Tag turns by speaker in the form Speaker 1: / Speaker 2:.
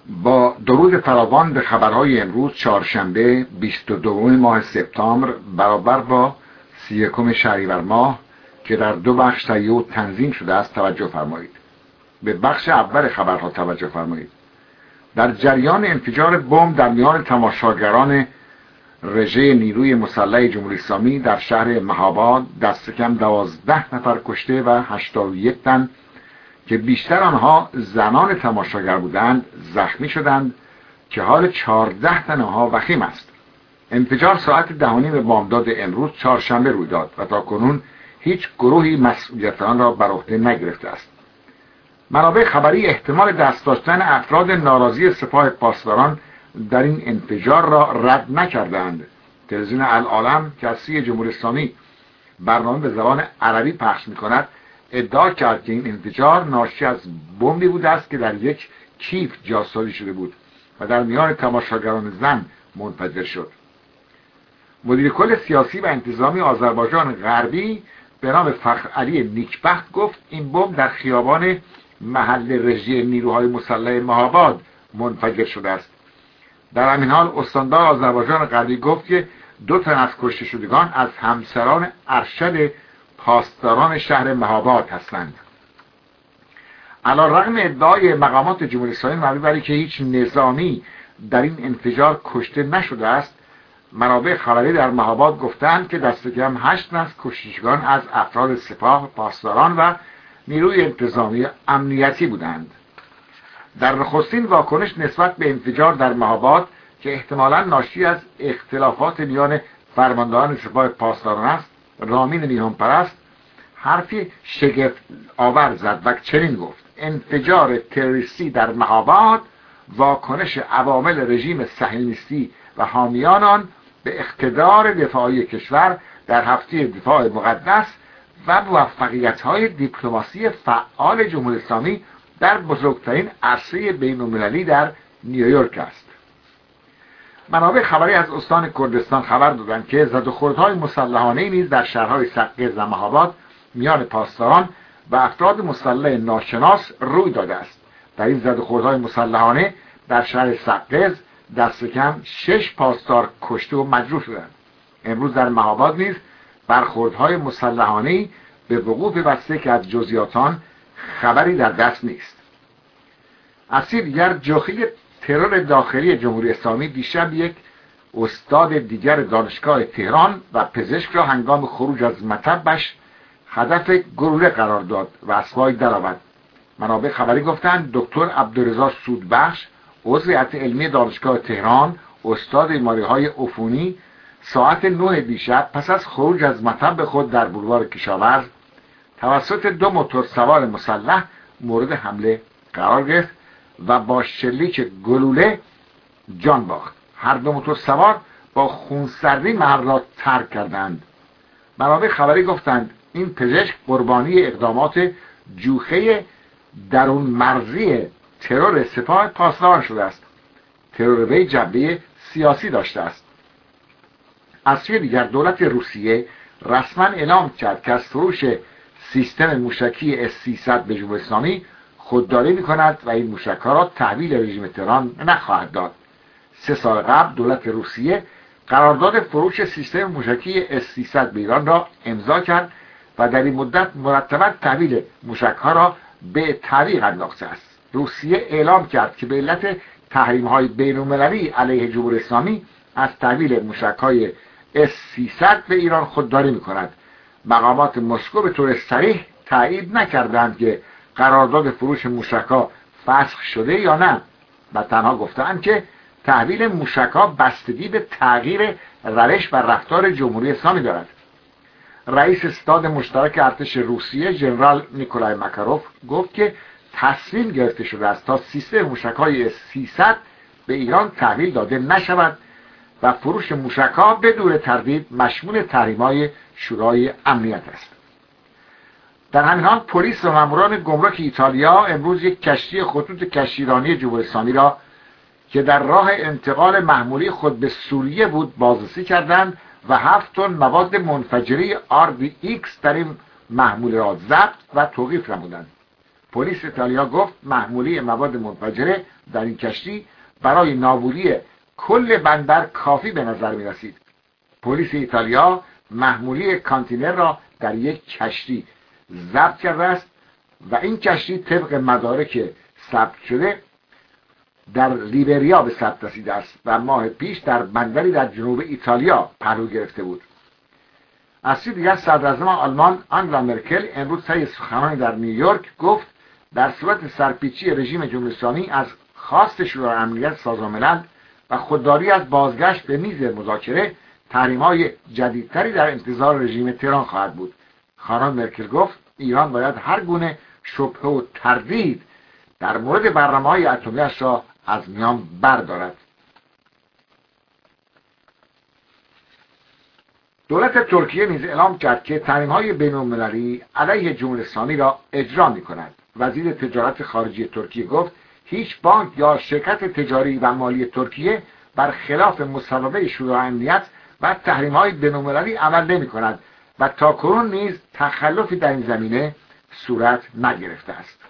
Speaker 1: با درود فراوان به خبرهای امروز چهارشنبه 22 ماه سپتامبر برابر با 31 شهریور ماه که در دو بخش تهیه و تنظیم شده است توجه فرمایید. به بخش اول خبرها توجه فرمایید. در جریان انفجار بمب در میان تماشاگران رژه نیروی مسلح جمهوری اسلامی در شهر مهاباد دست کم 12 نفر کشته و 81 تن که بیشتر آنها زنان تماشاگر بودند زخمی شدند که حال 14 تن آنها وخیم است. انفجار ساعت 10:30 بامداد امروز چهارشنبه روی داد و تاکنون هیچ گروهی مسئولیت آن را بر عهده نگرفته است. منابع خبری احتمال دست داشتن افراد ناراضی سپاه پاسداران در این انفجار را رد نکردند. تلویزیون العالم که از سوی جمهوری اسلامی برنامه به زبان عربی پخش می‌کند ادعا کرد که این انفجار ناشی از بمبی بوده است که در یک کیف جاسازی شده بود و در میان تماشاگران زن منفجر شد. مدیر کل سیاسی و انتظامی آذربایجان غربی به نام فخر علی نیکبخت گفت این بمب در خیابان محل رژه نیروهای مسلح مهاباد منفجر شده است. در همین حال استاندار آذربایجان غربی گفت که 2 تن از کشته شدگان از همسران ارشد پاسداران شهر مهاباد هستند. علیرغم ادعای مقامات جمهوری اسلامی مبنی بر اینکه هیچ نظامی در این انفجار کشته نشده است، منابع خبری در مهاباد گفتند که دست کم 8 از کشتگان از افراد سپاه پاسداران و نیروی انتظامی امنیتی بودند. در نخستین واکنش نسبت به انفجار در مهاباد که احتمالاً ناشی از اختلافات میان فرماندهان سپاه پاسداران است، رامین میهن پرست حرفی شگفت آور زد و چنین گفت: انفجار تروریستی در مهاباد واکنش عوامل رژیم صهیونیستی و حامیان آن به اقتدار دفاعی کشور در هفته دفاع مقدس و موفقیت‌های دیپلماسی فعال جمهوری اسلامی در بزرگترین عرصه بین‌المللی در نیویورک است. منابع خبری از استان کردستان خبر دادند که زدوخوردهای مسلحانه نیز در شهرهای سقز و مهاباد میان پاسداران و افراد مسلح ناشناس روی داده است. در این زدوخوردهای مسلحانه در شهر سقز دست کم 6 پاسدار کشته و مجروح شدند. امروز در مهاباد نیز برخوردهای مسلحانه‌ای به وقوع پیوسته که از جزئیات آن خبری در دست نیست. از سوی دیگر جوخی ترور داخلی جمهوری اسلامی دیشب یک استاد دیگر دانشگاه تهران و پزشک را هنگام خروج از مطبش هدف گلوله قرار داد و از پای درآورد. منابع خبری گفتند دکتر عبدالرضا سودبخش عضو هیئت علمی دانشگاه تهران استاد بیماری‌های عفونی ساعت 9 دیشب پس از خروج از مطب خود در بولوار کشاورز توسط 2 موتور سوار مسلح مورد حمله قرار گرفت و با شلیک گلوله جان باخت. هر 2 موتور سوار با خونسردی محل را ترک کردند. منابع خبری گفتند این پزشک قربانی اقدامات جوخه درون مرزی ترور سپاه پاسداران شده است. ترور وی جنبه سیاسی داشته است. از سوی دیگر دولت روسیه رسما اعلام کرد که از فروش سیستم موشکی S-300 به جمهوری اسلامی خودداری می‌کند و این موشک‌ها را تحویل رژیم تهران نخواهد داد. 3 سال قبل دولت روسیه قرارداد فروش سیستم موشکی S-300 به ایران را امضا کرد و در این مدت مرتباً تحویل موشک‌ها را به تعویق انداخته است. روسیه اعلام کرد که به علت تحریم‌های بین‌المللی علیه جمهوری اسلامی از تحویل موشک‌های S-300 به ایران خودداری می‌کند. مقامات مسکو به طور صریح تایید نکردند که قرارداد فروش موشک‌ها فسخ شده یا نه و تنها گفتند که تحویل موشک‌ها بستگی به تغییر روش و رفتار جمهوری اسلامی دارد. رئیس ستاد مشترک ارتش روسیه ژنرال نیکولای ماکاروف گفت که تصمیم گرفته شده است تا سیستم موشک‌های S-300 به ایران تحویل داده نشود و فروش موشک‌ها بدون تردید مشمول تحریم‌های شورای امنیت است. در همین حال پلیس و ماموران گمرک ایتالیا امروز یک کشتی خطوط کشتیرانی جمهوری اسلامی را که در راه انتقال محمولی خود به سوریه بود بازرسی کردند و 7 تن مواد منفجره RDX در این محمول را ضبط و توقیف نمودند. پلیس ایتالیا گفت محموله مواد منفجره در این کشتی برای نابودی کل بندر کافی به نظر می رسید. پلیس ایتالیا محموله کانتینر را در یک کشتی ضبط کرده است و این کشتی طبق مدارک ثبت شده در لیبریا به ثبت رسیده است و ماه پیش در بندری در جنوب ایتالیا پهلو گرفته بود. از سوی دیگر صدراعظم آلمان آنگلا مرکل امروز طی سخنرانی در نیویورک گفت در صورت سرپیچی رژیم جمهوری اسلامی از خواست شورای امنیت سازمان ملل و خودداری از بازگشت به میز مذاکره، تحریم‌های جدیدتری در انتظار رژیم تهران خواهد بود. خانم مرکل گفت ایران باید هر گونه شبهه و تردید در مورد برنامه‌های اتمی‌اش را از میان بردارد. دولت ترکیه نیز اعلام کرد که تحریم‌های بین‌المللی علیه جمهوری اسلامی را اجرا می‌کند. وزیر تجارت خارجی ترکیه گفت هیچ بانک یا شرکت تجاری و مالی ترکیه برخلاف مصوبه شورای امنیت و تحریم‌های بین‌المللی عمل نمی‌کند و تاکنون نیز تخلفی در این زمینه صورت نگرفته است.